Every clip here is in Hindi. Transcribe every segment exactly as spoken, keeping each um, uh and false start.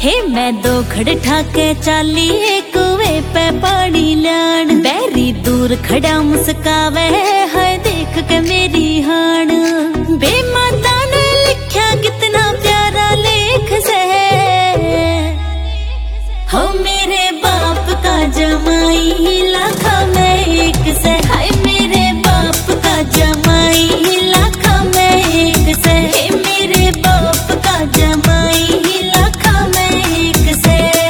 हे मैं दो खड़ ठाके चाली कुएं पे पानी लान, बैरी दूर खड़ा मुस्कावे है देख के मेरी हाण। बेमाता ने लिखा कितना प्यारा लेख से, हो मेरे बाप का जमाई लाखा में एक से, हाय मेरे बाप का जमाई लाखा में एक से, हे मेरे बाप का जमाई लाखा में एक से।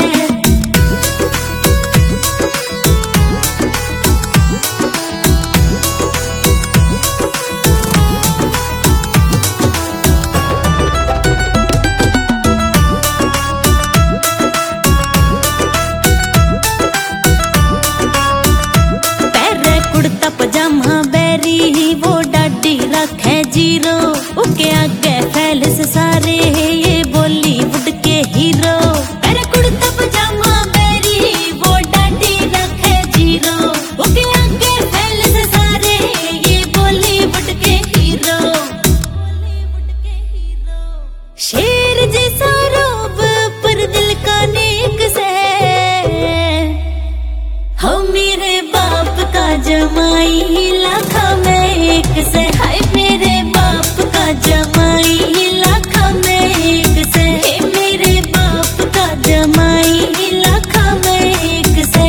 पजामा बैरी वो डाडी रखे जीरो, उके आगे फैल से सारे ये बॉलीवुड के हीरो। अरे कुर्ता पजामा बैरी वो डाडी रखे जीरो, उके आगे फैल से सारे ये बॉलीवुड के हीरो। शेर जैसा रूप पर दिल का नेक से, हो मेरे बाप का जमाई लाखा में एक से, हाय मेरे बाप का जमाई लाखा में एक से, हे मेरे बाप का जमाई लाखा में एक से।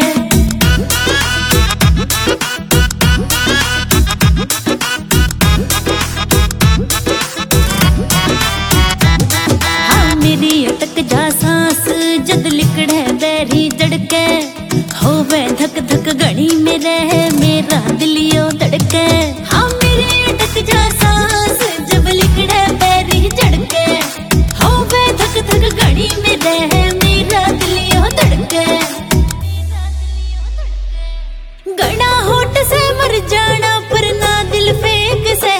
हाँ मेरी अटक जा सांस जद लिकड़े बैरी जड़के, होवे धक धक घड़ी में रहे मेरा दिलियो धड़के। हाँ मेरे अटक जा सांस जब लिकड़े पैरी झड़के, होवे धक धक घड़ी में रहे मेरा दिलियो धड़के। गड़ा होठ से मर जाना पर ना दिल फेंक से,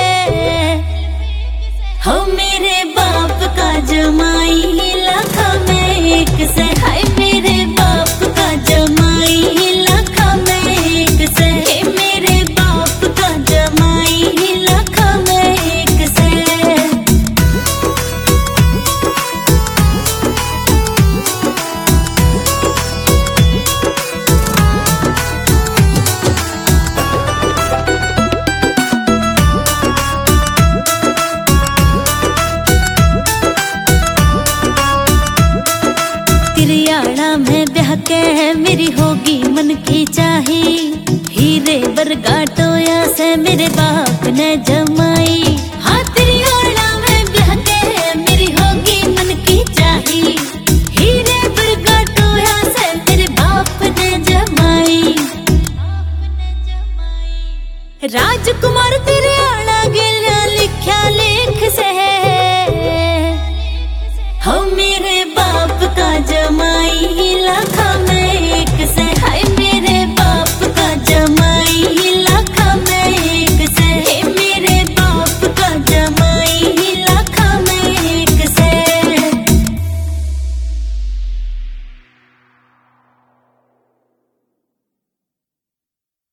हो मेरे बाप का जमाई लाखा में एक से, हाय मेरे बाप का जमाई लाखा में एक से, हे मेरे बाप का जमाई लाखा में एक से। तिरियाना में ब्याह के मेरी होगी मन की चाही, हीरे बरगा टोया से मेरे बाप ने जमाई। हाँ तिरियाना में ब्याह के मेरी होगी मन की चाही, हीरे बरगा टोया से मेरे बाप ने जमाई। राजकुमार तेरे